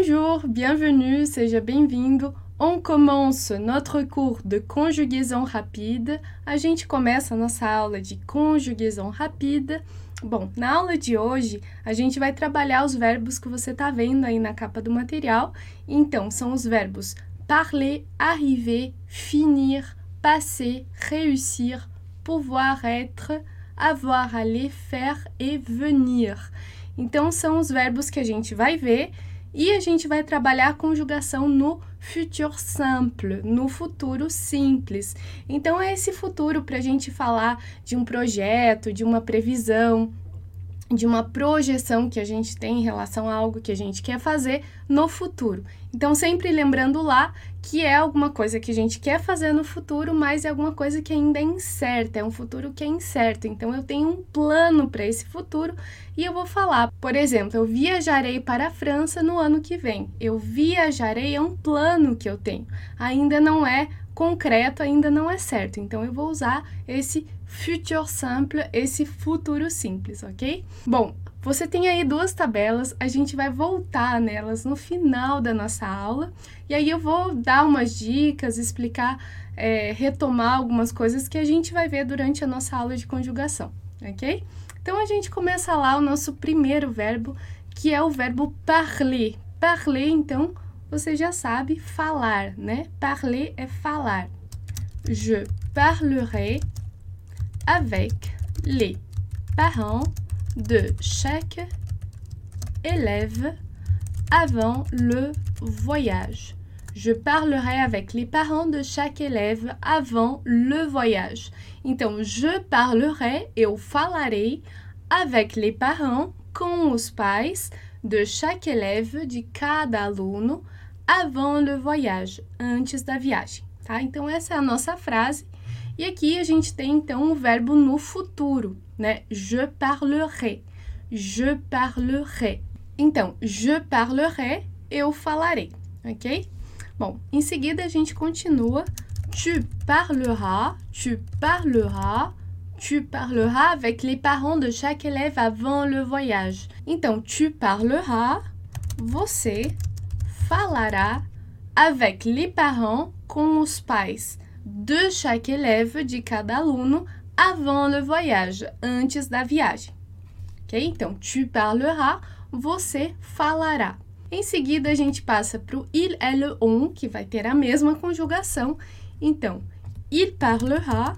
Bonjour, bienvenue, seja bem-vindo. On commence notre cours de conjugaison rapide. A gente começa a nossa aula de conjugaison rapide. Bom, na aula de hoje, a gente vai trabalhar os verbos que você está vendo aí na capa do material. Então, são os verbos parler, arriver, finir, passer, réussir, pouvoir être, avoir, aller, faire et venir. Então, são os verbos que a gente vai ver e a gente vai trabalhar a conjugação no futur simple, no futuro simples. Então, é esse futuro para a gente falar de um projeto, de uma previsão, de uma projeção que a gente tem em relação a algo que a gente quer fazer no futuro. Então, sempre lembrando lá que é alguma coisa que a gente quer fazer no futuro, mas é alguma coisa que ainda é incerta, é um futuro que é incerto. Então, eu tenho um plano para esse futuro e eu vou falar, por exemplo, eu viajarei para a França no ano que vem. Eu viajarei é um plano que eu tenho. Ainda não é concreto, ainda não é certo. Então, eu vou usar esse futur simple, esse futuro simples, ok? Bom, você tem aí duas tabelas, a gente vai voltar nelas no final da nossa aula, e aí eu vou dar umas dicas, explicar, retomar algumas coisas que a gente vai ver durante a nossa aula de conjugação, ok? Então, a gente começa lá o nosso primeiro verbo, que é o verbo parler. Parler, então, você já sabe, falar, né? Parler é falar. Je parlerai avec les parents de chaque élève avant le voyage. Je parlerai avec les parents de chaque élève avant le voyage. Então, je parlerai, eu falarei, avec les parents, com os pais, de chaque élève, de cada aluno, avant le voyage, antes da viagem, tá? Então, essa é a nossa frase. E aqui a gente tem, então, o verbo no futuro, né? Je parlerai. Je parlerai. Então, je parlerai, eu falarei, ok? Bom, em seguida a gente continua. Tu parleras, tu parleras, tu parleras avec les parents de chaque élève avant le voyage. Então, tu parleras, você falará avec les parents, com os pais, de chaque élève, de cada aluno, avant le voyage, antes da viagem. Ok? Então, tu parleras, você falará. Em seguida, a gente passa para o il, elle, on, que vai ter a mesma conjugação. Então, il parlera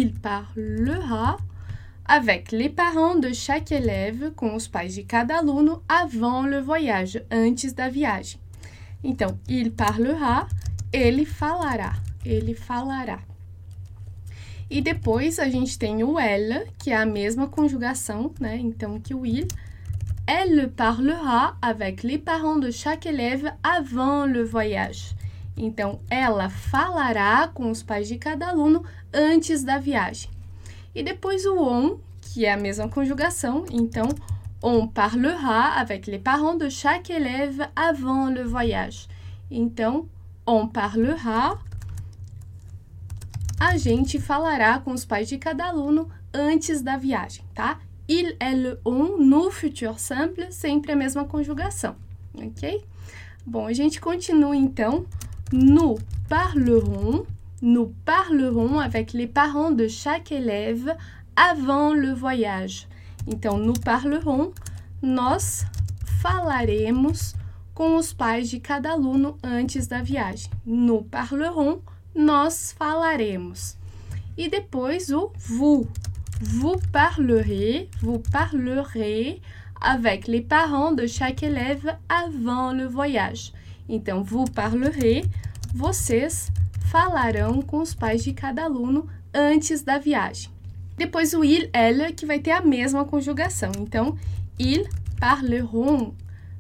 avec les parents de chaque élève, com os pais de cada aluno, avant le voyage, antes da viagem. Então, il parlera, ele falará. Ele falará. E depois a gente tem o elle, que é a mesma conjugação, né? Então, que o il. Elle parlera avec les parents de chaque élève avant le voyage. Então, ela falará com os pais de cada aluno antes da viagem. E depois o on, que é a mesma conjugação. Então, on parlera avec les parents de chaque élève avant le voyage. Então, on parlera, a gente falará com os pais de cada aluno antes da viagem, tá? Il, elle, on, no futur simple, sempre a mesma conjugação, ok? Bom, a gente continua então. Nous parlerons avec les parents de chaque élève avant le voyage. Então, nous parlerons, nós falaremos com os pais de cada aluno antes da viagem. Nous parlerons, nós falaremos. E depois o vous. Vous parlerez avec les parents de chaque élève avant le voyage. Então, vous parlerez, vocês falarão com os pais de cada aluno antes da viagem. Depois o il, elle, que vai ter a mesma conjugação. Então, ils parleront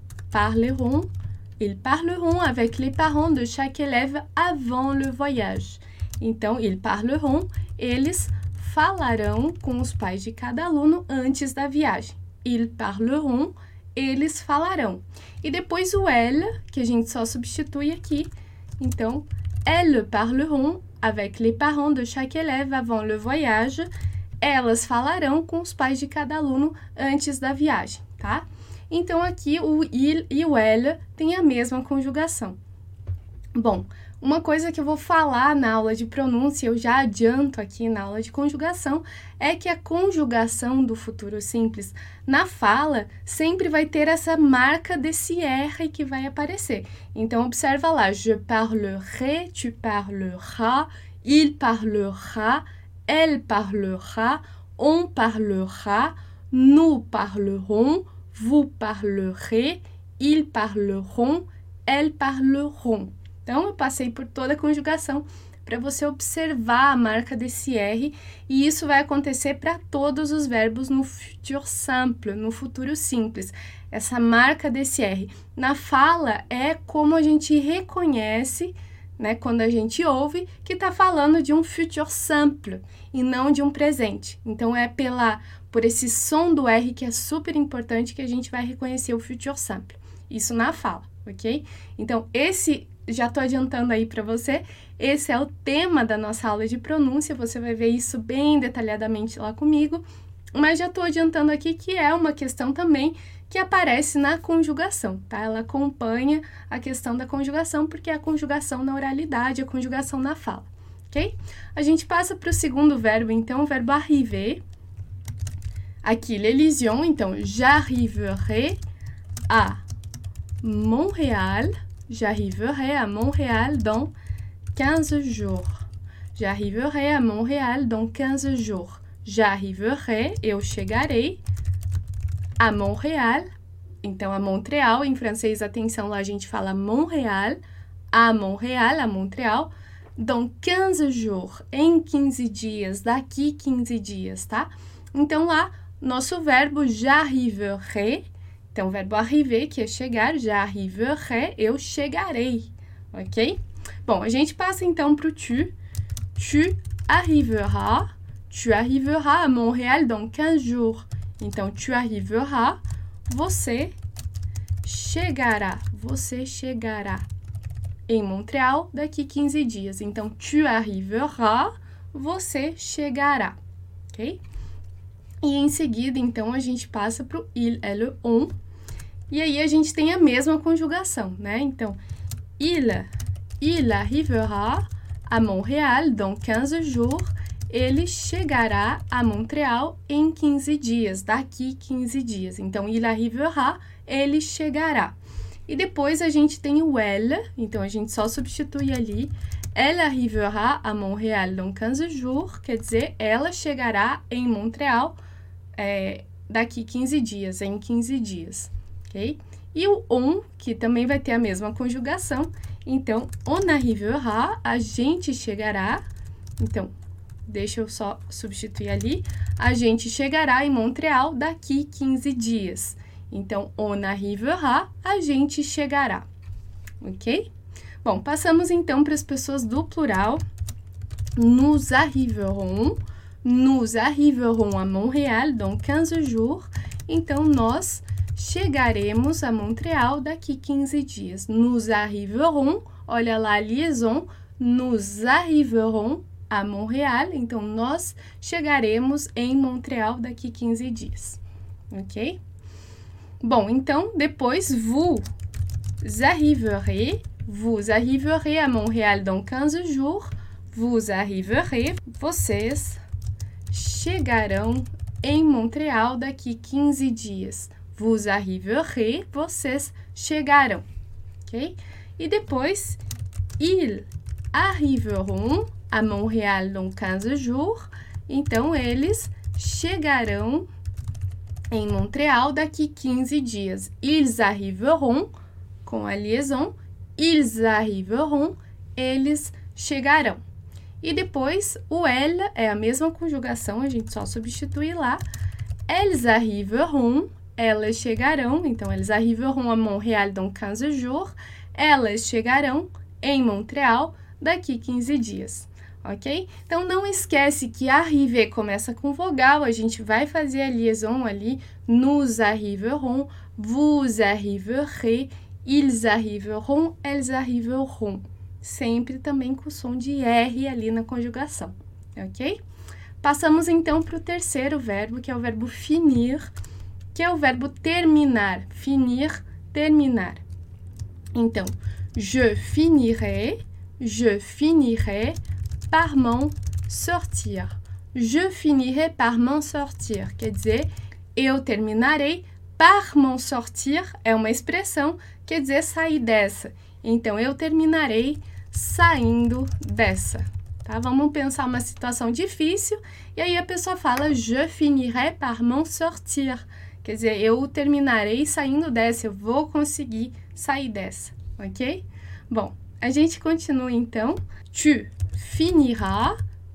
avec les parents de chaque élève avant le voyage. Então, ils parleront, eles falarão com os pais de cada aluno antes da viagem. Ils parleront, eles falarão. E depois o elle, que a gente só substitui aqui. Então, elles parleront avec les parents de chaque élève avant le voyage. Elas falarão com os pais de cada aluno antes da viagem, tá? Então, aqui o il e o elle têm a mesma conjugação. Bom, uma coisa que eu vou falar na aula de pronúncia, eu já adianto aqui na aula de conjugação, é que a conjugação do futuro simples na fala sempre vai ter essa marca desse R que vai aparecer. Então, observa lá, je parlerai, tu parleras, il parlera, elle parlera, on parlera, nous parlerons, vous parlerez, ils parleront, elles parleront. Então, eu passei por toda a conjugação para você observar a marca desse R, e isso vai acontecer para todos os verbos no futur simple, no futuro simples. Essa marca desse R. Na fala, é como a gente reconhece, né, quando a gente ouve, que está falando de um futur simple e não de um presente. Então, é por esse som do R que é super importante que a gente vai reconhecer o futur simple. Isso na fala, ok? Então, já estou adiantando aí para você, esse é o tema da nossa aula de pronúncia, você vai ver isso bem detalhadamente lá comigo, mas já estou adiantando aqui que é uma questão também que aparece na conjugação, tá? Ela acompanha a questão da conjugação, porque é a conjugação na oralidade, a conjugação na fala, ok? A gente passa para o segundo verbo, então, o verbo arriver. Aqui, l'élision, então, j'arriverai à Montréal. J'arriverai à Montréal dans 15 jours. J'arriverai à Montréal dans 15 jours. J'arriverai, eu chegarei, a Montréal. Então, a Montreal, em francês, atenção, lá a gente fala Montréal, a Montreal, dans 15 jours, em 15 dias, daqui 15 dias, tá? Então, lá, nosso verbo j'arriverai. Então, o verbo arriver, que é chegar, j'arriverai, eu chegarei, ok? Bom, a gente passa então para o tu. Tu arriveras à Montréal dans 15 jours. Então, tu arriveras, você chegará em Montreal daqui 15 dias. Então, tu arriveras, você chegará, ok? E em seguida, então, a gente passa para o il, elle, on. E aí, a gente tem a mesma conjugação, né? Então, il arrivera à Montréal dans 15 jours. Ele chegará a Montreal em 15 dias, daqui 15 dias. Então, il arrivera, ele chegará. E depois, a gente tem o elle. Então, a gente só substitui ali. Elle arrivera à Montréal dans 15 jours. Quer dizer, ela chegará em Montreal daqui 15 dias, em 15 dias, ok? E o on, que também vai ter a mesma conjugação, então, on arrivera, a gente chegará, então, deixa eu só substituir ali, a gente chegará em Montreal daqui 15 dias. Então, on arrivera, a gente chegará, ok? Bom, passamos então para as pessoas do plural. Nous arriverons à Montréal dans 15 jours. Então, nós chegaremos a Montreal daqui 15 dias. Nous arriverons, olha lá a liaison, nous arriverons à Montréal. Então, nós chegaremos em Montreal daqui 15 dias, ok? Bom, então, depois, vous arriverez à Montréal dans 15 jours. Vous arriverez, vocês chegarão em Montreal daqui 15 dias. Vous arriverez, vocês chegarão, ok? E depois, ils arriveront à Montréal dans 15 jours. Então, eles chegarão em Montreal daqui 15 dias. Ils arriveront, com a liaison, ils arriveront, eles chegarão. E depois, o elle é a mesma conjugação, a gente só substitui lá. Elles arriveront, elas chegarão. Então, elles arriveront à Montréal dans 15 jours. Elas chegarão em Montreal daqui 15 dias, ok? Então, não esquece que arriver começa com vogal, a gente vai fazer a liaison ali. Nous arriverons, vous arriverez, ils arriveront, elles arriveront. Sempre também com o som de R ali na conjugação, ok? Passamos então para o terceiro verbo, que é o verbo finir, que é o verbo terminar. Finir, terminar. Então, je finirai par m'en sortir. Je finirai par m'en sortir. Quer dizer, eu terminarei par m'en sortir. É uma expressão, quer dizer sair dessa. Então, eu terminarei saindo dessa. Tá? Vamos pensar uma situação difícil e aí a pessoa fala je finirai par m'en sortir. Quer dizer, eu terminarei saindo dessa, eu vou conseguir sair dessa, ok? Bom, a gente continua então. Tu finiras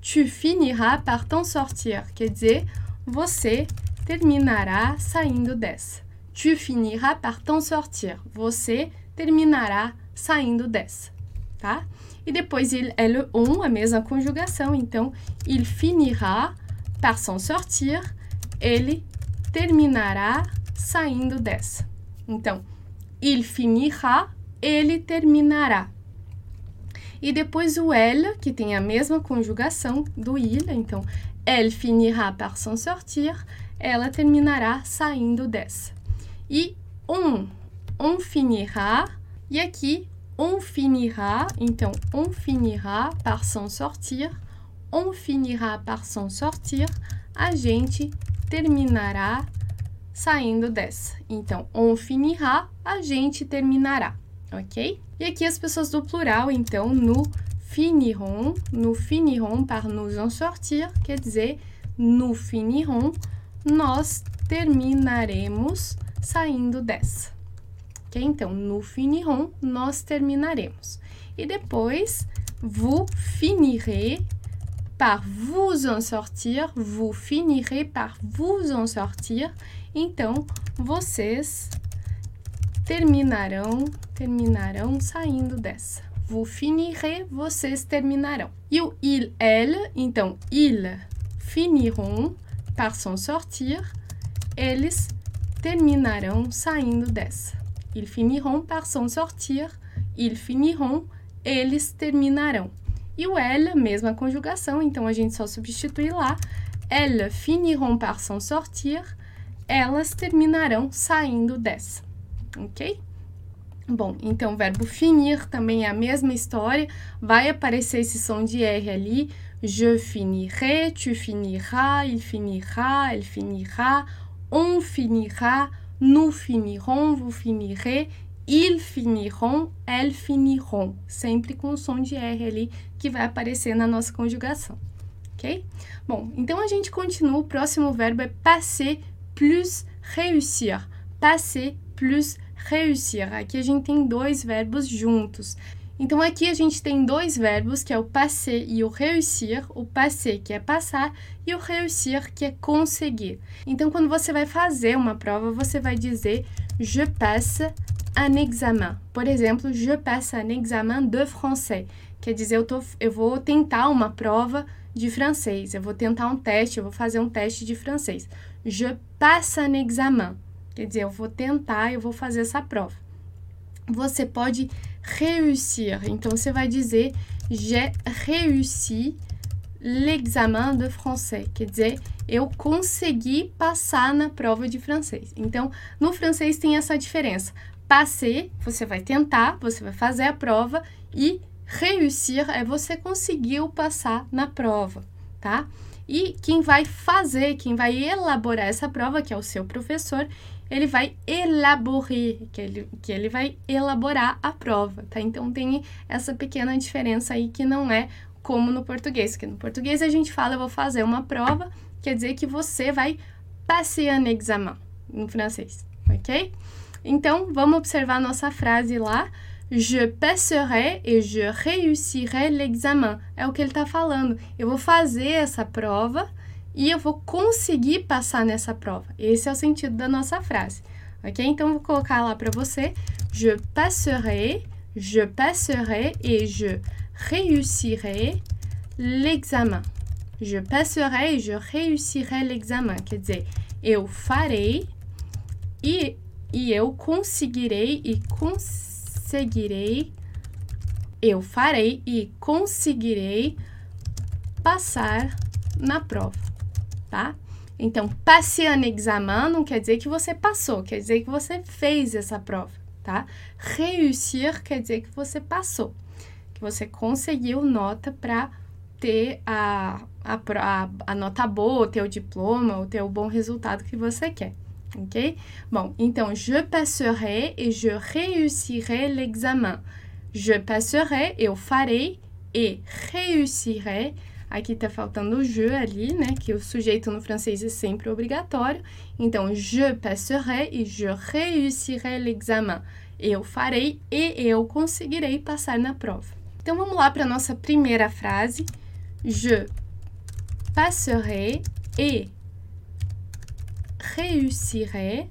par t'en sortir. Quer dizer, você terminará saindo dessa. Tu finiras par t'en sortir. Você terminará saindo dessa, tá? E depois, il, elle, on, a mesma conjugação. Então, il finira par s'en sortir. Ele terminará saindo dessa. Então, il finira, ele terminará. E depois o elle, que tem a mesma conjugação do il. Então, elle finira par s'en sortir. Ela terminará saindo dessa. E on finira. E aqui, on finira. Então, on finira par s'en sortir. On finira par s'en sortir. A gente terminará saindo dessa. Então, on finira, a gente terminará, ok? E aqui as pessoas do plural, então, nous finirons par nous en sortir, quer dizer, nous finirons, nós terminaremos saindo dessa. Ok? Então, nous finirons, nós terminaremos. E depois, vous finirez par vous en sortir, vous finirez par vous en sortir. Então, vocês terminarão saindo dessa. Vous finirez, vocês terminarão. E o il, elle, então, ils finiront par s'en sortir, eles terminarão saindo dessa. Ils finiront par s'en sortir, ils finiront, eles terminarão. E o elle, mesma conjugação, então a gente só substitui lá. Elles finiront par s'en sortir, elas terminarão saindo dessa, ok? Bom, então o verbo finir também é a mesma história, vai aparecer esse som de R ali. Je finirai, tu finiras, il finira, elle finira, on finira, nous finirons, vous finirez, ils finiront, elles finiront. Sempre com o som de R ali que vai aparecer na nossa conjugação, ok? Bom, então a gente continua, o próximo verbo é passer plus réussir. Passer plus réussir. Aqui a gente tem dois verbos juntos. Então, aqui a gente tem dois verbos, que é o passer e o réussir. O passer, que é passar, e o réussir, que é conseguir. Então, quando você vai fazer uma prova, você vai dizer je passe un examen. Por exemplo, je passe un examen de français. Quer dizer, eu vou tentar uma prova de francês. Eu vou tentar um teste, eu vou fazer um teste de francês. Je passe un examen. Quer dizer, eu vou tentar, eu vou fazer essa prova. Você pode réussir. Então, você vai dizer j'ai réussi l'examen de français. Quer dizer, eu consegui passar na prova de francês. Então, no francês tem essa diferença. Passer, você vai tentar, você vai fazer a prova, e réussir é você conseguiu passar na prova, tá? E quem vai fazer, quem vai elaborar essa prova, que é o seu professor, ele vai elaborer, que ele vai elaborar a prova, tá? Então, tem essa pequena diferença aí que não é como no português, que no português a gente fala, eu vou fazer uma prova, quer dizer que você vai passer un examen, em francês, ok? Então, vamos observar a nossa frase lá. Je passerai et je réussirai l'examen. É o que ele está falando. Eu vou fazer essa prova e eu vou conseguir passar nessa prova. Esse é o sentido da nossa frase, ok? Então, vou colocar lá para você. Je passerai et je réussirai l'examen. Je passerai et je réussirai l'examen. Quer dizer, eu farei e eu conseguirei e conseguirei. Eu farei e conseguirei passar na prova, tá? Então, passer un examen não quer dizer que você passou, quer dizer que você fez essa prova, tá? Réussir quer dizer que você passou, que você conseguiu nota para ter a nota boa, ter o diploma, ou ter o bom resultado que você quer, ok? Bom, então, je passerai et je réussirai l'examen. Je passerai, eu farei, e réussirai, aqui tá faltando o je ali, né, que o sujeito no francês é sempre obrigatório. Então, je passerai et je réussirai l'examen. Eu farei e eu conseguirei passar na prova. Então, vamos lá para a nossa primeira frase. Je passerai et réussirai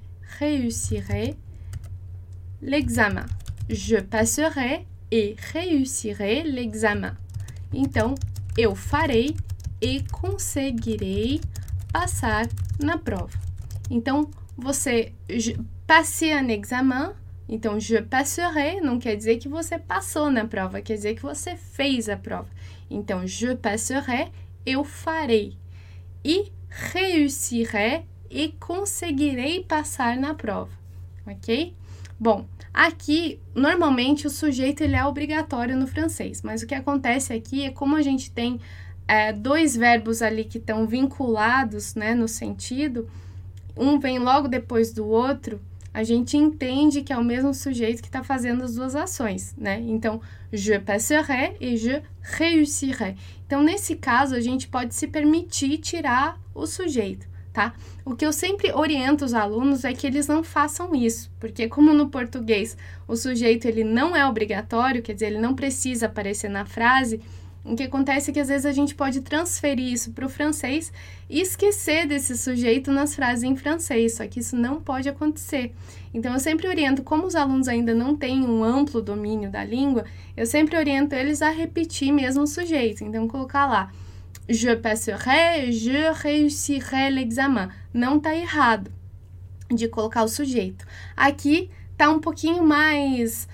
l'examen. Je passerai et réussirai l'examen. Então, eu farei e conseguirei passar na prova. Então, você passer un examen, então, je passerai não quer dizer que você passou na prova, quer dizer que você fez a prova. Então, je passerai, eu farei. E réussirai, e conseguirei passar na prova, ok? Bom, aqui, normalmente, o sujeito ele é obrigatório no francês, mas o que acontece aqui é como a gente tem dois verbos ali que estão vinculados, né, no sentido, um vem logo depois do outro, a gente entende que é o mesmo sujeito que está fazendo as duas ações, né? Então, je passerai e je réussirai. Então, nesse caso, a gente pode se permitir tirar o sujeito, tá? O que eu sempre oriento os alunos é que eles não façam isso, porque como no português o sujeito ele não é obrigatório, quer dizer, ele não precisa aparecer na frase, o que acontece é que às vezes a gente pode transferir isso para o francês e esquecer desse sujeito nas frases em francês, só que isso não pode acontecer. Então, eu sempre oriento, como os alunos ainda não têm um amplo domínio da língua, eu sempre oriento eles a repetir mesmo o sujeito. Então, colocar lá, je passerai, je réussirai l'examen. Não tá errado de colocar o sujeito. Aqui tá um pouquinho mais,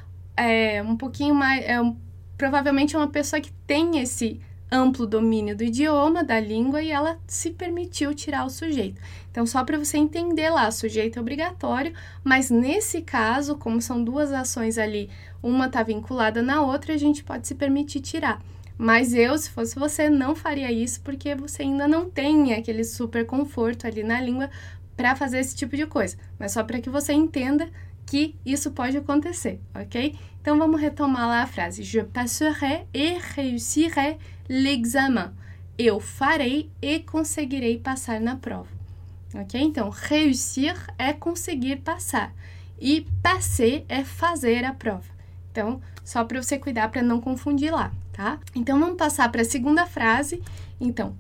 provavelmente é uma pessoa que tem esse amplo domínio do idioma, da língua, e ela se permitiu tirar o sujeito. Então, só para você entender lá, sujeito é obrigatório, mas nesse caso, como são duas ações ali, uma tá vinculada na outra, a gente pode se permitir tirar. Mas eu, se fosse você, não faria isso, porque você ainda não tem aquele super conforto ali na língua para fazer esse tipo de coisa. Mas só para que você entenda que isso pode acontecer, ok? Então, vamos retomar lá a frase. Je passerai et réussirai l'examen. Eu farei e conseguirei passar na prova, ok? Então, réussir é conseguir passar e passer é fazer a prova. Então, só para você cuidar para não confundir lá, tá? Então, vamos passar para a segunda frase. Então,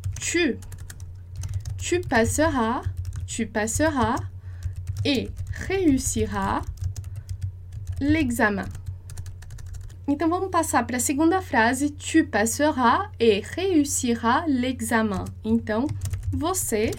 tu passeras et réussiras l'examen. Então, vamos passar para a segunda frase. Tu passeras et réussiras l'examen. Então, você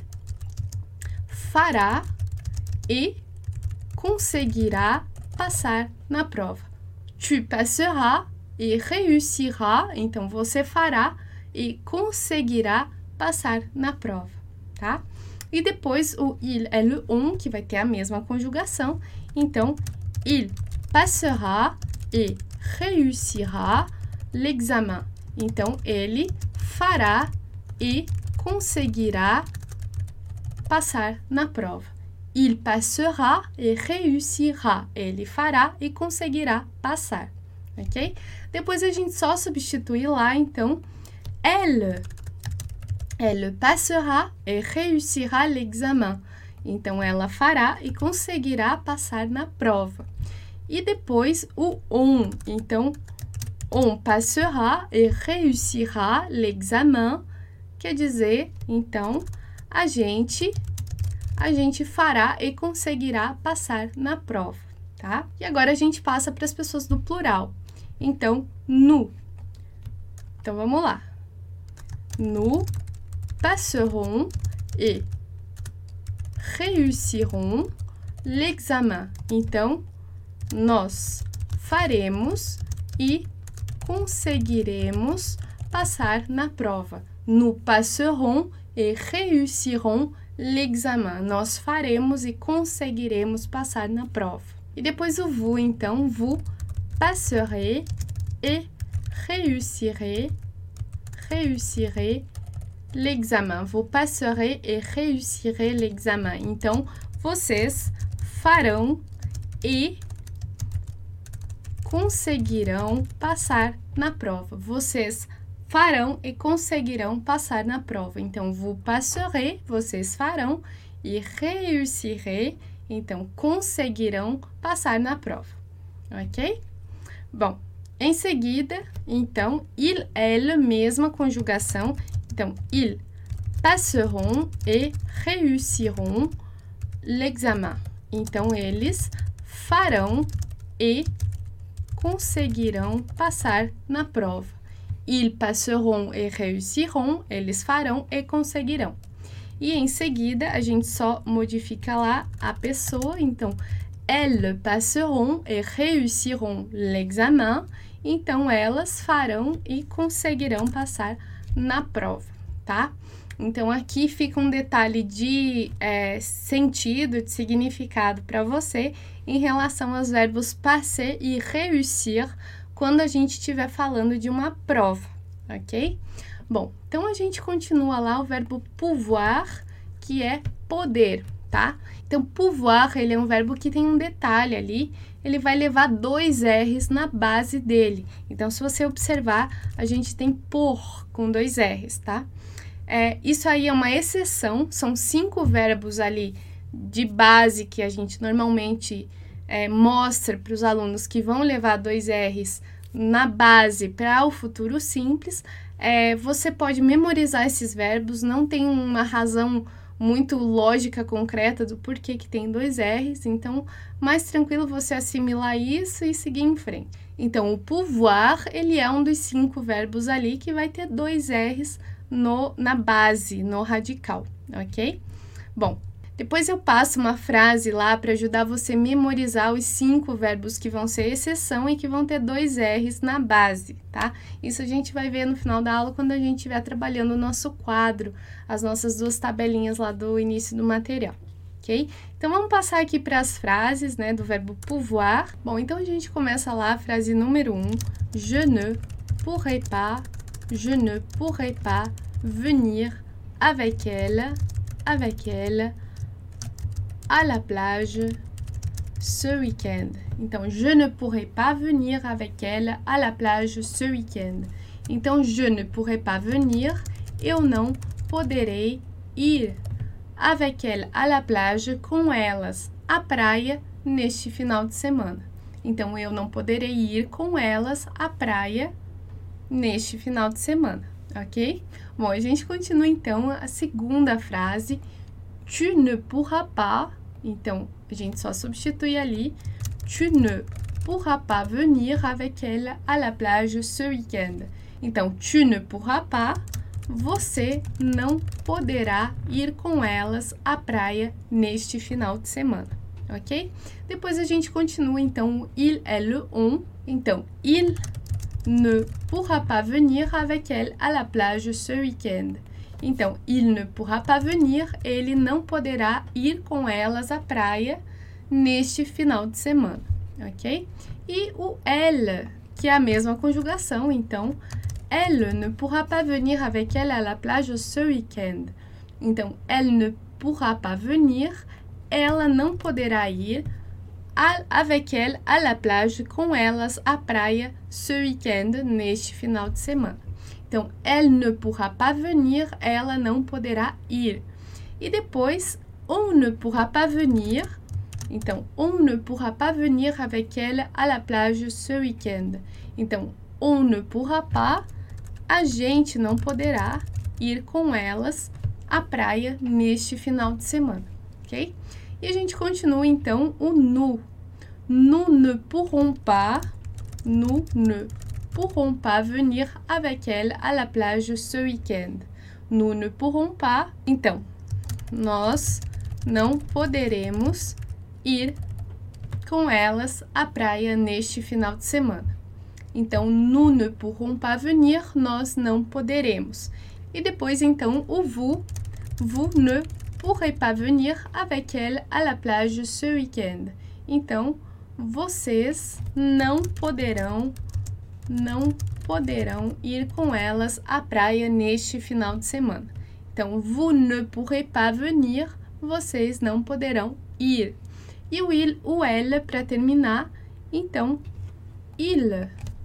fará e conseguirá passar na prova. Tu passeras et réussiras. Então, você fará e conseguirá passar na prova, tá? E depois o il et le on, que vai ter a mesma conjugação. Então, il passera et réussira l'examen. Então, ele fará e conseguirá passar na prova. Il passera et réussira. Ele fará e conseguirá passar, ok? Depois a gente só substitui lá, então, elle passera et réussira l'examen. Então, ela fará e conseguirá passar na prova. E depois o on. Então, on passera et réussira l'examen. Quer dizer, então, a gente fará e conseguirá passar na prova, tá? E agora a gente passa para as pessoas do plural. Então, nous. Então, vamos lá. Nous passerons et réussirons l'examen. Então, nós faremos e conseguiremos passar na prova. Nous passerons et réussirons l'examen. Nós faremos e conseguiremos passar na prova. E depois o vous, então, vous passerez et réussirez l'examen. Vous passerez et réussirez l'examen. Então, vocês farão e conseguirão passar na prova. Vocês farão e conseguirão passar na prova. Então, vous passerez, vocês farão, e réussirez, então, conseguirão passar na prova. Ok? Bom, em seguida, então, il, elle, mesma conjugação. Então, ils passeront et réussiront l'examen. Então, eles farão e conseguirão passar na prova. Ils passeront et réussiront, eles farão e conseguirão. E em seguida, a gente só modifica lá a pessoa. Então, elles passeront et réussiront l'examen. Então, elas farão e conseguirão passar na prova, tá? Então, aqui fica um detalhe de sentido, de significado para você em relação aos verbos passer e réussir quando a gente estiver falando de uma prova, ok? Bom, então a gente continua lá o verbo pouvoir, que é poder, tá? Então, pouvoir, ele é um verbo que tem um detalhe ali, ele vai levar 2 R's na base dele. Então, se você observar, a gente tem por com 2 R's, tá? Isso aí é uma exceção, são 5 verbos ali de base que a gente normalmente mostra para os alunos que vão levar 2 R's na base para o futuro simples. Você pode memorizar esses verbos, não tem uma razão muito lógica concreta do porquê que tem 2 R's, então mais tranquilo você assimilar isso e seguir em frente. Então, o pouvoir, ele é um dos 5 verbos ali que vai ter 2 R's na base, no radical, ok? Bom, depois eu passo uma frase lá para ajudar você a memorizar os 5 verbos que vão ser exceção e que vão ter 2 R's na base, tá? Isso a gente vai ver no final da aula quando a gente estiver trabalhando o nosso quadro, as nossas 2 tabelinhas lá do início do material, ok? Então, vamos passar aqui para as frases, né, do verbo pouvoir. Bom, então a gente começa lá a frase número 1. Je ne pourrai pas venir avec elle à la plage ce week-end. Então, je ne pourrai pas venir avec elle à la plage ce week-end. Então, je ne pourrai pas venir, eu não poderei ir avec elle à la plage, com elas à praia neste final de semana. Então, eu não poderei ir com elas à praia neste final de semana, ok? Bom, a gente continua então a segunda frase. Tu ne pourras pas. Então, a gente só substitui ali. Tu ne pourras pas venir avec elle à la plage ce week-end. Então, tu ne pourras pas. Você não poderá ir com elas à praia neste final de semana, ok? Depois a gente continua, então, il, elle, on. Então, il ne pourra pas venir avec elle à la plage ce week-end. Então, il ne pourra pas venir, ele não poderá ir com elas à praia neste final de semana, ok? E o elle, que é a mesma conjugação, então, elle ne pourra pas venir avec elle à la plage ce week-end. Então, elle ne pourra pas venir, ela não poderá ir avec elle à la plage, com elas à praia ce week-end, neste final de semana. Então, elle ne pourra pas venir, ela não poderá ir. E depois, on ne pourra pas venir. Então, on ne pourra pas venir avec elle à la plage ce week-end. Então, on ne pourra pas, a gente não poderá ir com elas à praia neste final de semana, ok? E a gente continua, então, o nous. Nous ne pourrons pas venir avec elle à la plage ce week-end. Nous ne pourrons pas. Então, nós não poderemos ir com elas à praia neste final de semana. Então, nous ne pourrons pas venir, nós não poderemos. E depois, então, o vous, vous ne pourrez pas venir avec elle à la plage ce week-end. Então, vocês não poderão ir com elas à praia neste final de semana. Então, vous ne pourrez pas venir, vocês não poderão ir. E o il, o elle para terminar, então, ils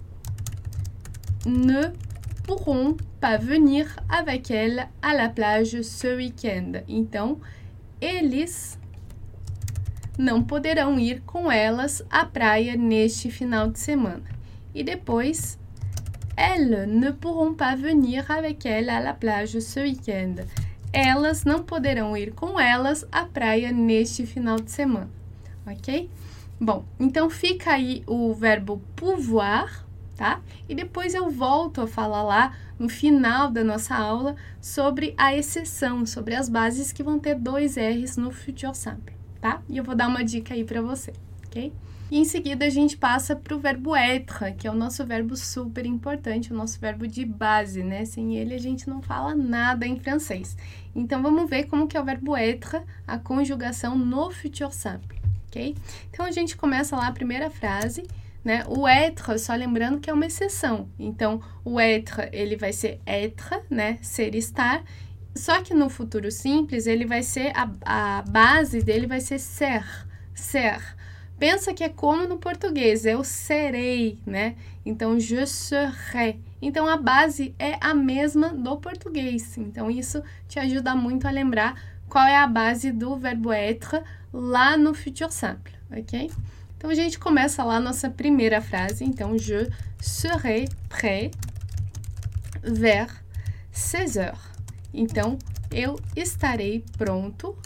ne pourront pas venir avec elle à la plage ce week-end. Então, eles não poderão ir com elas à praia neste final de semana. E depois, elles ne pourront pas venir avec elle à la plage ce week-end. Elas não poderão ir com elas à praia neste final de semana, ok? Bom, então fica aí o verbo pouvoir, tá? E depois eu volto a falar lá no final da nossa aula sobre a exceção, sobre as bases que vão ter 2 R's no future simple, tá? E eu vou dar uma dica aí para você, ok? E em seguida a gente passa para o verbo être, que é o nosso verbo super importante, o nosso verbo de base, né? Sem ele a gente não fala nada em francês. Então vamos ver como que é o verbo être, a conjugação no future simple, ok? Então a gente começa lá a primeira frase, né? O être, só lembrando que é uma exceção. Então o être, ele vai ser être, né? Ser, estar. Só que no futuro simples, ele vai ser, a base dele vai ser ser, ser. Pensa que é como no português, eu serei, né? Então, je serai. Então, a base é a mesma do português. Então, isso te ajuda muito a lembrar qual é a base do verbo être lá no future simple, ok? Então, a gente começa lá a nossa primeira frase. Então, je serai prêt vers 16 heures. Então, eu estarei pronto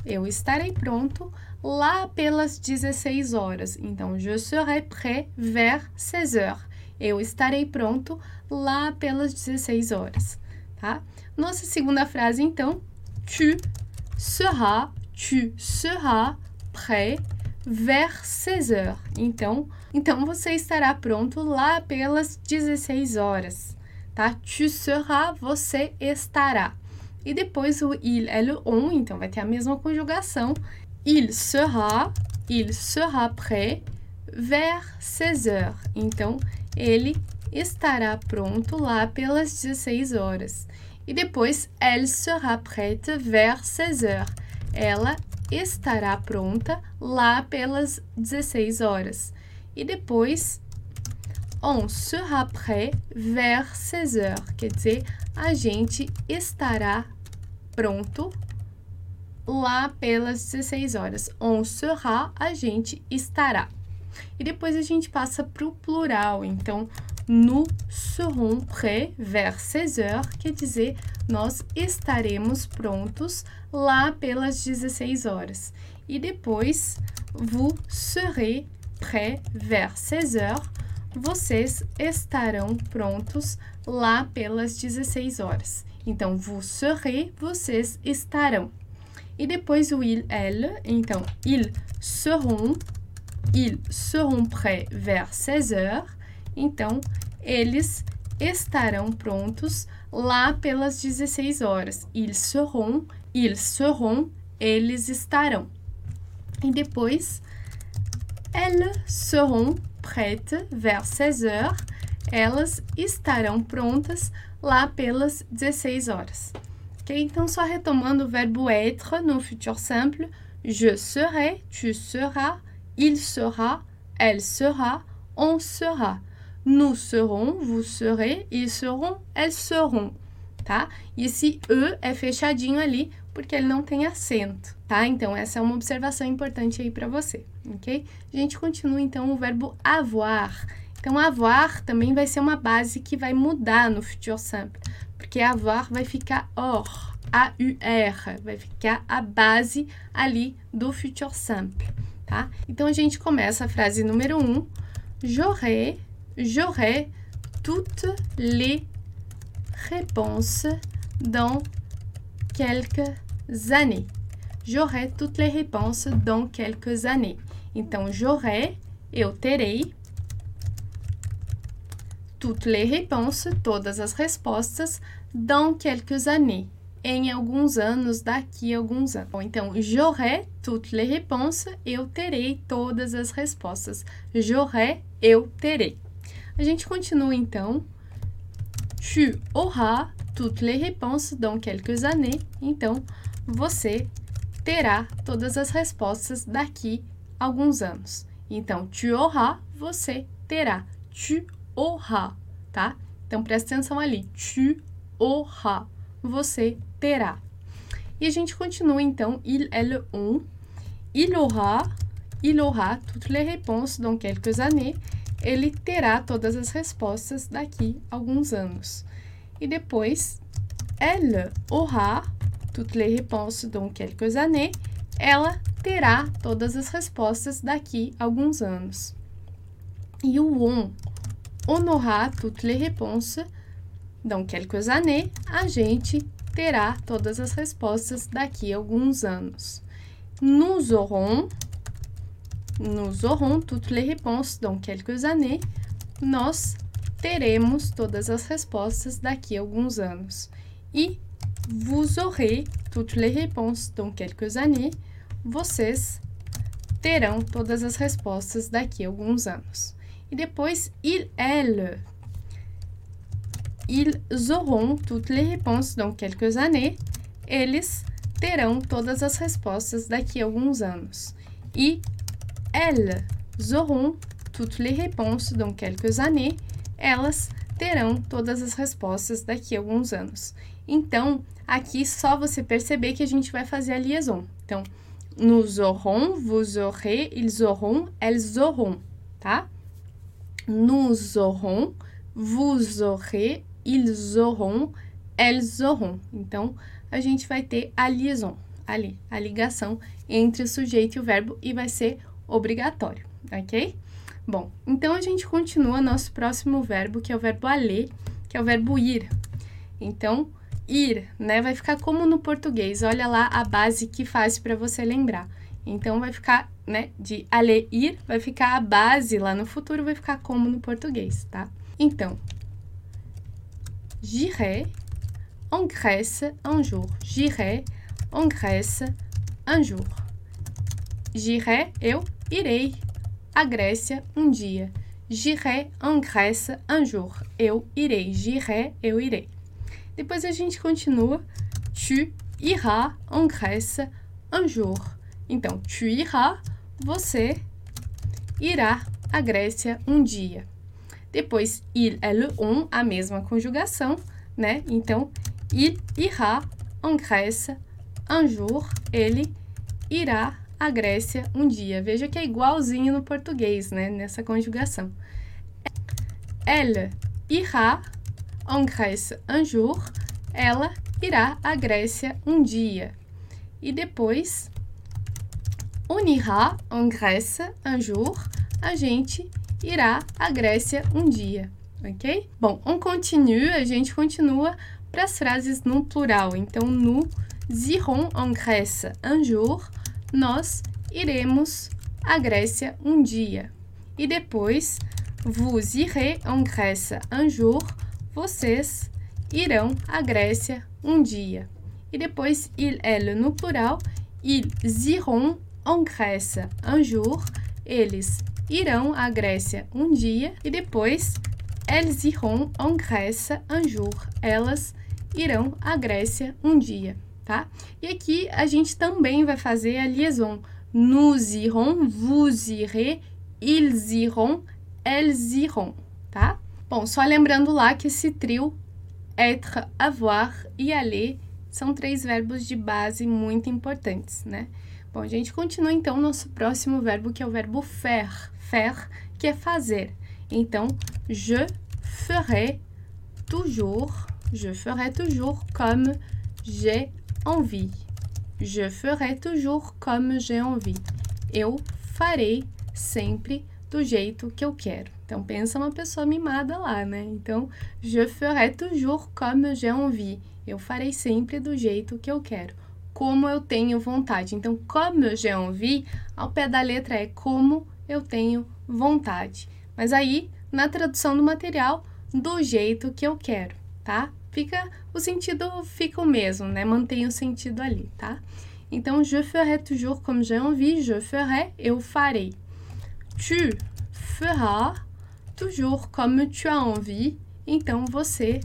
lá pelas 16 horas. Então, je serai prêt vers 16 heures. Eu estarei pronto lá pelas 16 horas, tá? Nossa segunda frase, então, tu seras prêt vers 16 heures. Então você estará pronto lá pelas 16 horas, tá? Tu seras, você estará. E depois o il, elle, on, então vai ter a mesma conjugação. Il sera prêt vers 16 heures. Então, ele estará pronto lá pelas 16 horas. E depois, elle sera prête vers 16 heures. Ela estará pronta lá pelas 16 horas. E depois, on sera prêt vers 16 heures. Quer dizer, a gente estará pronto lá pelas 16 horas. On sera, a gente estará. E depois a gente passa para o plural. Então, nous serons prêts vers 16 heures, quer dizer, nós estaremos prontos lá pelas 16 horas. E depois, vous serez prêts vers 16 heures, vocês estarão prontos lá pelas 16 horas. Então, vous serez, vocês estarão. E depois o il, elle, então, ils seront prêts vers 16 heures. Então, eles estarão prontos lá pelas 16 horas. Ils seront, eles estarão. E depois, elles seront prêtes vers 16 heures. Elas estarão prontas lá pelas 16 horas. Okay? Então, só retomando o verbo être no futur simple, je serai, tu seras, il sera, elle sera, on sera. Nous serons, vous serez, ils seront, elles seront, tá? E esse E é fechadinho ali, porque ele não tem acento, tá? Então, essa é uma observação importante aí para você, ok? A gente continua, então, o verbo avoir. Então, avoir também vai ser uma base que vai mudar no futur simple, porque avoir vai ficar or, A-U-R, vai ficar a base ali do futur simple, tá? Então, a gente começa a frase número 1, j'aurai toutes les réponses dans quelques années. J'aurai toutes les réponses dans quelques années. Então, j'aurai, eu terei, toutes les réponses, todas as respostas, dans quelques années, em alguns anos, daqui a alguns anos. Bom, então, j'aurai toutes les réponses, eu terei todas as respostas. J'aurai, eu terei. A gente continua, então. Tu auras toutes les réponses dans quelques années. Então, você terá todas as respostas daqui a alguns anos. Então, tu auras, você terá. Tu auras, tá? Então, presta atenção ali. Tu auras, você terá. E a gente continua, então, il, elle, on. Il aura toutes les réponses dans quelques années. Ele terá todas as respostas daqui a alguns anos. E depois, elle aura toutes les réponses dans quelques années. Ela terá todas as respostas daqui a alguns anos. E o on aura toutes les réponses dans quelques années. A gente terá todas as respostas daqui a alguns anos. Nous aurons toutes les réponses dans quelques années. Nós teremos todas as respostas daqui a alguns anos. E vous aurez toutes les réponses dans quelques années. Vocês terão todas as respostas daqui a alguns anos. E depois, il, elle. Ils auront toutes les réponses dans quelques années. Eles terão todas as respostas daqui a alguns anos. E elles auront toutes les réponses dans quelques années. Elas terão todas as respostas daqui a alguns anos. Então, aqui só você perceber que a gente vai fazer a liaison. Então, nous aurons, vous aurez, ils auront, elles auront, tá? Nous aurons, vous aurez, ils auront, elles auront. Então, a gente vai ter a liaison ali, a ligação entre o sujeito e o verbo e vai ser obrigatório, ok? Bom, então a gente continua nosso próximo verbo, que é o verbo aller, que é o verbo ir. Então, ir, né, vai ficar como no português. Olha lá a base que faz para você lembrar. Então, vai ficar, né, de aller, ir, vai ficar a base lá no futuro, vai ficar como no português, tá? Então, j'irai en Grèce un jour. J'irai en Grèce un jour. J'irai, eu irei à Grécia um dia. J'irai en Grèce un jour. Eu irei. J'irai, eu irei. Depois a gente continua. Tu iras en Grèce un jour. Então, tu iras, você irá à Grécia um dia. Depois, il, elle, on, a mesma conjugação, né? Então, il ira en Grèce un jour. Ele irá à Grécia um dia. Veja que é igualzinho no português, né? Nessa conjugação. Elle ira en Grèce un jour. Ela irá à Grécia um dia. E depois, on ira en Grèce un jour. A gente irá à Grécia um dia, ok? Bom, on continue, a gente continua para as frases no plural. Então, nous irons en Grèce un jour. Nós iremos à Grécia um dia. E depois, vous irez en Grèce un jour. Vocês irão à Grécia um dia. E depois, il, elle no plural. Ils iront en Grèce un jour. Eles irão à Grécia um dia. E depois, elles iront en Grèce un jour. Elas irão à Grécia um dia, tá? E aqui a gente também vai fazer a liaison. Nous irons, vous irez, ils iront, elles iront, tá? Bom, só lembrando lá que esse trio, être, avoir e aller, são 3 verbos de base muito importantes, né? Bom, a gente continua então nosso próximo verbo, que é o verbo faire. Faire, que é fazer. Então, je ferai toujours comme j'ai envie. Je ferai toujours comme j'ai envie. Eu farei sempre do jeito que eu quero. Então, pensa uma pessoa mimada lá, né? Então, je ferai toujours comme j'ai envie. Eu farei sempre do jeito que eu quero. Como eu tenho vontade. Então, comme j'ai envie, ao pé da letra é como eu tenho vontade. Mas aí, na tradução do material, do jeito que eu quero, tá? o sentido fica o mesmo, né? Mantém o sentido ali, tá? Então, je ferai toujours comme j'ai envie, je ferai, eu farei. Tu feras toujours comme tu as envie, então você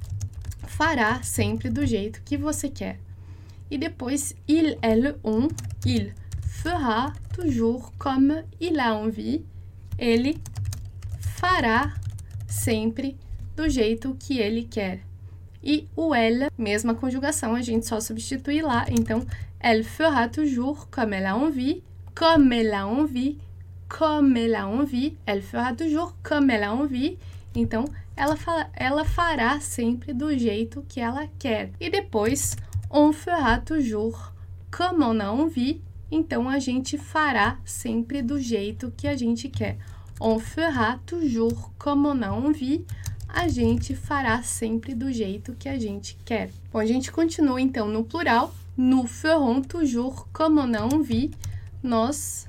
fará sempre do jeito que você quer. E depois, il, elle, on, il fera toujours comme il a envie, ele fará sempre do jeito que ele quer. E o elle, mesma conjugação, a gente só substitui lá. Então, elle fera toujours comme elle a envie, comme elle a envie, comme elle a envie. Elle fera toujours comme elle a envie. Então, ela fará sempre do jeito que ela quer. E depois, on fera toujours comme on a envie. Então, a gente fará sempre do jeito que a gente quer. On fera toujours comme on a envie. A gente fará sempre do jeito que a gente quer. Bom, a gente continua então no plural. Nous ferons toujours comme on a envie. Nós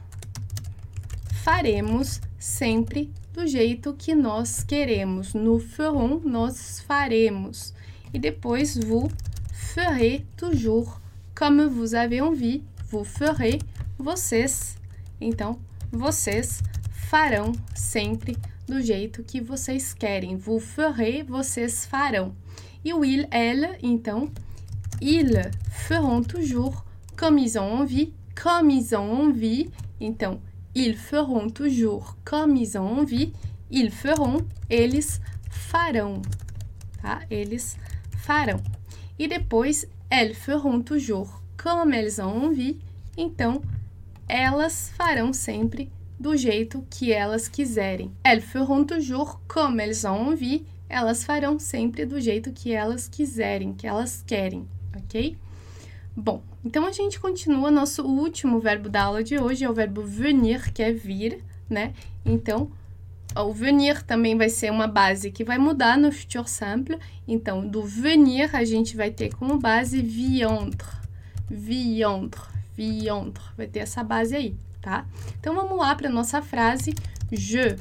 faremos sempre do jeito que nós queremos. Nous ferons, nós faremos. E depois, vous ferez toujours comme vous avez envie. Vous ferez, vocês. Então, vocês farão sempre do jeito que vocês querem. Vous ferez, vocês farão. E o il, elle, então, ils feront toujours comme ils ont envie, comme ils ont envie. Então, ils feront toujours comme ils ont envie. Ils feront, eles farão, tá? Eles farão. E depois, elles feront toujours comme elles ont envie. Então, elas farão sempre do jeito que elas quiserem. Elles feront toujours comme elles ont envie. Elas farão sempre do jeito que elas quiserem, que elas querem, ok? Bom, então a gente continua. Nosso último verbo da aula de hoje é o verbo venir, que é vir, né? Então, o venir também vai ser uma base que vai mudar no futur simple. Então, do venir, a gente vai ter como base viandre, viandre, viandre. Vai ter essa base aí, tá? Então, vamos lá para a nossa frase. Je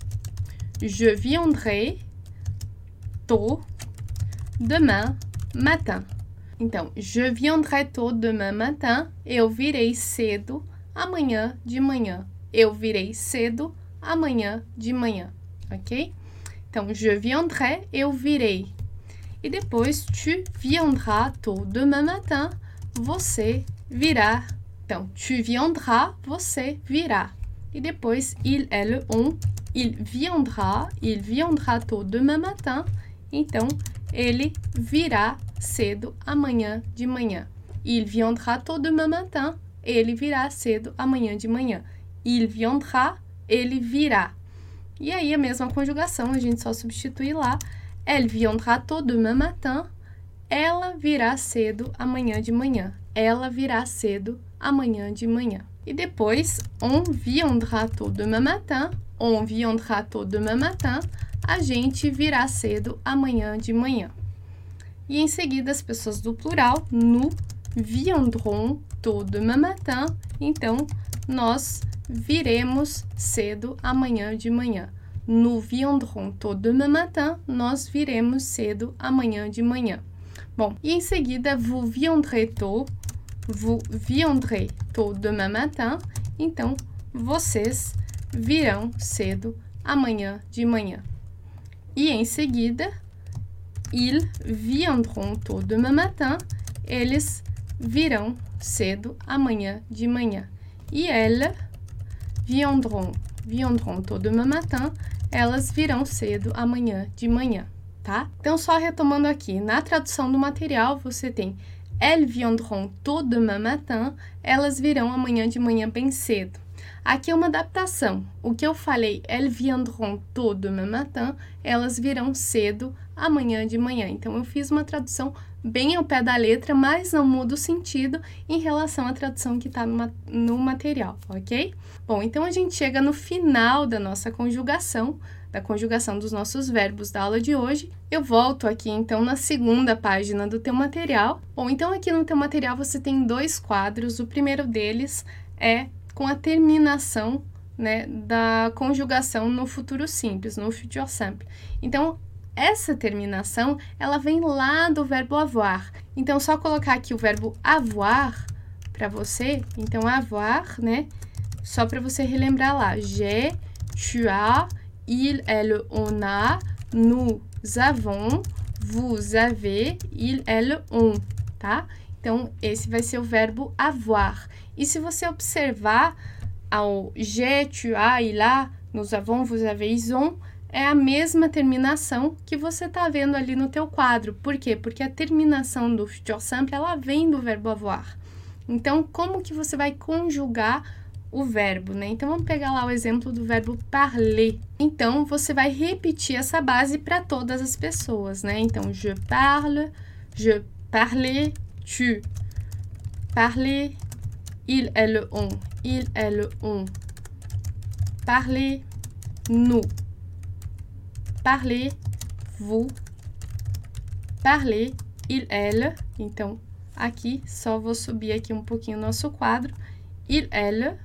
viendrai tôt demain matin. Então, je viendrai tôt demain matin. Eu virei cedo amanhã de manhã. Eu virei cedo amanhã de manhã, ok? Então, je viendrai, eu virei. E depois, tu viendras tôt demain matin. Você virá. Então, tu viendras, você virá. E depois, il, elle, on, il viendra tôt demain matin. Então, ele virá cedo amanhã de manhã. Il viendra tôt demain matin. Ele virá cedo amanhã de manhã. Il viendra, ele virá. E aí, a mesma conjugação, a gente só substitui lá. Elle viendra tôt demain matin. Ela virá cedo amanhã de manhã. Ela virá cedo amanhã de manhã. E depois, on viendra tôt demain matin. On viendra tôt demain matin. A gente virá cedo amanhã de manhã. E em seguida, as pessoas do plural, nous viendrons tôt demain matin. Então, nós viremos cedo amanhã de manhã. Nous viendrons tôt demain matin. Nós viremos cedo amanhã de manhã. Bom, e em seguida, vous viendrez tôt demain matin. Então, vocês virão cedo amanhã de manhã. E em seguida, ils viendront tôt demain matin. Eles virão cedo amanhã de manhã. E elles viendront tôt demain matin. Elas virão cedo amanhã de manhã, tá? Então, só retomando aqui, na tradução do material, você tem elles viendront tôt demain matin. Elas virão amanhã de manhã bem cedo. Aqui é uma adaptação. O que eu falei, elles viendront tôt demain matin, elas virão cedo amanhã de manhã. Então, eu fiz uma tradução bem ao pé da letra, mas não muda o sentido em relação à tradução que está no material, ok? Bom, então a gente chega no final da nossa conjugação, da conjugação dos nossos verbos da aula de hoje. Eu volto aqui, então, na segunda página do teu material. Bom, então aqui no teu material você tem 2 quadros. O primeiro deles é com a terminação, né, da conjugação no futuro simples, no future simple. Então, essa terminação, ela vem lá do verbo avoir. Então, só colocar aqui o verbo avoir para você. Então, avoir, né? Só para você relembrar lá. J'ai, tu as, il, elle, on a, nous avons, vous avez, il, elle, on, tá? Então, esse vai ser o verbo avoir. E se você observar ao j'ai, tu as, il a, nous avons, vous avez, ils ont, é a mesma terminação que você tá vendo ali no teu quadro. Por quê? Porque a terminação do futur simple, ela vem do verbo avoir. Então, como que você vai conjugar o verbo, né? Então, vamos pegar lá o exemplo do verbo parler. Então, você vai repetir essa base para todas as pessoas, né? Então, je parle, je parlais, tu parlais, il, elle, on parlait, nous parler, vous parler, il, elle. Então, aqui, só vou subir aqui um pouquinho o nosso quadro. Il, elle,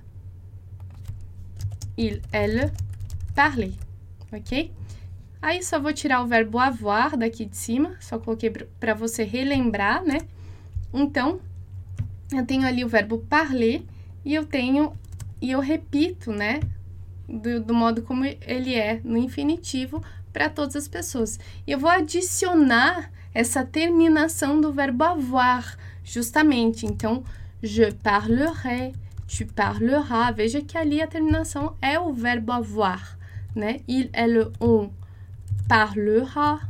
parler, ok? Aí, só vou tirar o verbo avoir daqui de cima, só coloquei para você relembrar, né? Então, eu tenho ali o verbo parler e eu repito, né? Do modo como ele é no infinitivo para todas as pessoas. E eu vou adicionar essa terminação do verbo avoir, justamente. Então, je parlerai, tu parleras. Veja que ali a terminação é o verbo avoir, né? Il, elle, on parlera,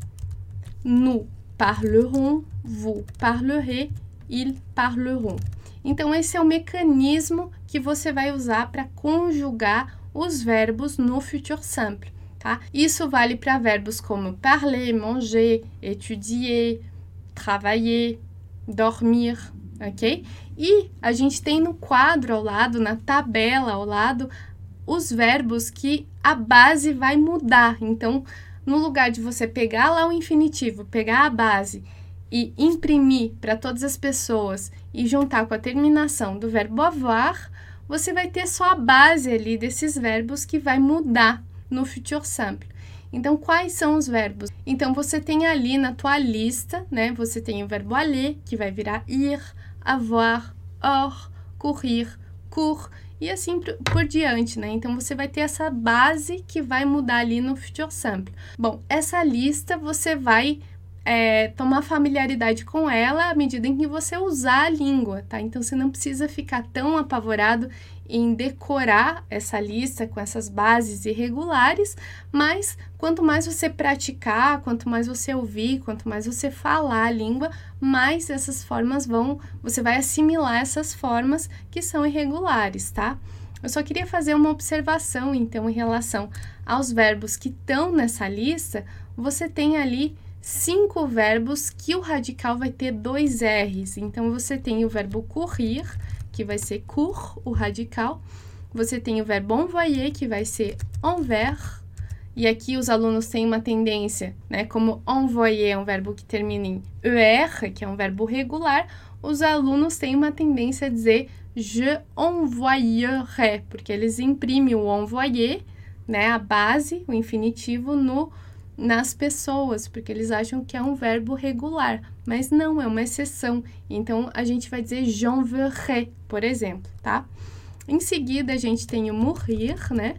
nous parlerons, vous parlerez, ils parleront. Então, esse é o mecanismo que você vai usar para conjugar os verbos no futur simple, tá? Isso vale para verbos como parler, manger, étudier, travailler, dormir, ok? E a gente tem no quadro ao lado, na tabela ao lado, os verbos que a base vai mudar. Então, no lugar de você pegar lá o infinitivo, pegar a base e imprimir para todas as pessoas e juntar com a terminação do verbo avoir, você vai ter só a base ali desses verbos que vai mudar no futur simple. Então, quais são os verbos? Então, você tem ali na tua lista, né? Você tem o verbo aller, que vai virar ir, avoir, or, courir, court, e assim por diante, né? Então, você vai ter essa base que vai mudar ali no futur simple. Bom, essa lista você vai tomar familiaridade com ela à medida em que você usar a língua, tá? Então, você não precisa ficar tão apavorado em decorar essa lista com essas bases irregulares, mas quanto mais você praticar, quanto mais você ouvir, quanto mais você falar a língua, mais essas formas você vai assimilar essas formas que são irregulares, tá? Eu só queria fazer uma observação, então, em relação aos verbos que estão nessa lista. Você tem ali 5 verbos que o radical vai ter 2 R's. Então, você tem o verbo courir, que vai ser court, o radical. Você tem o verbo envoyer, que vai ser envers. E aqui os alunos têm uma tendência, né? Como envoyer é um verbo que termina em ER, que é um verbo regular, os alunos têm uma tendência a dizer je envoyerai, porque eles imprimem o envoyer, né? A base, o infinitivo, nas pessoas, porque eles acham que é um verbo regular, mas não, é uma exceção. Então, a gente vai dizer j'enverrai, por exemplo, tá? Em seguida, a gente tem o mourir, né?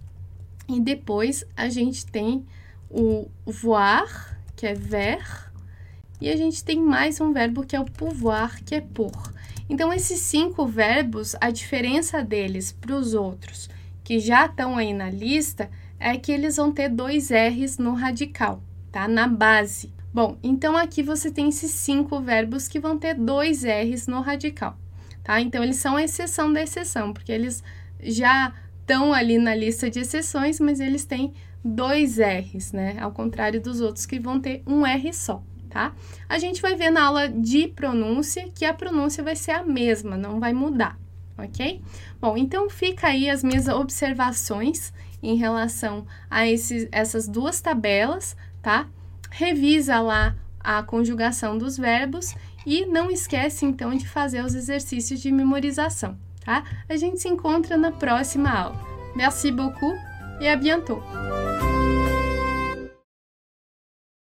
E depois, a gente tem o voir, que é ver, e a gente tem mais um verbo que é o pouvoir, que é pour. Então, esses 5 verbos, a diferença deles para os outros que já estão aí na lista é que eles vão ter 2 R's no radical, tá? Na base. Bom, então aqui você tem esses 5 verbos que vão ter 2 R's no radical, tá? Então, eles são a exceção da exceção, porque eles já estão ali na lista de exceções, mas eles têm 2 R's, né? Ao contrário dos outros que vão ter um R só, tá? A gente vai ver na aula de pronúncia que a pronúncia vai ser a mesma, não vai mudar, ok? Bom, então fica aí as minhas observações em relação a essas 2 tabelas, tá? Revisa lá a conjugação dos verbos e não esquece, então, de fazer os exercícios de memorização, tá? A gente se encontra na próxima aula. Merci beaucoup et à bientôt!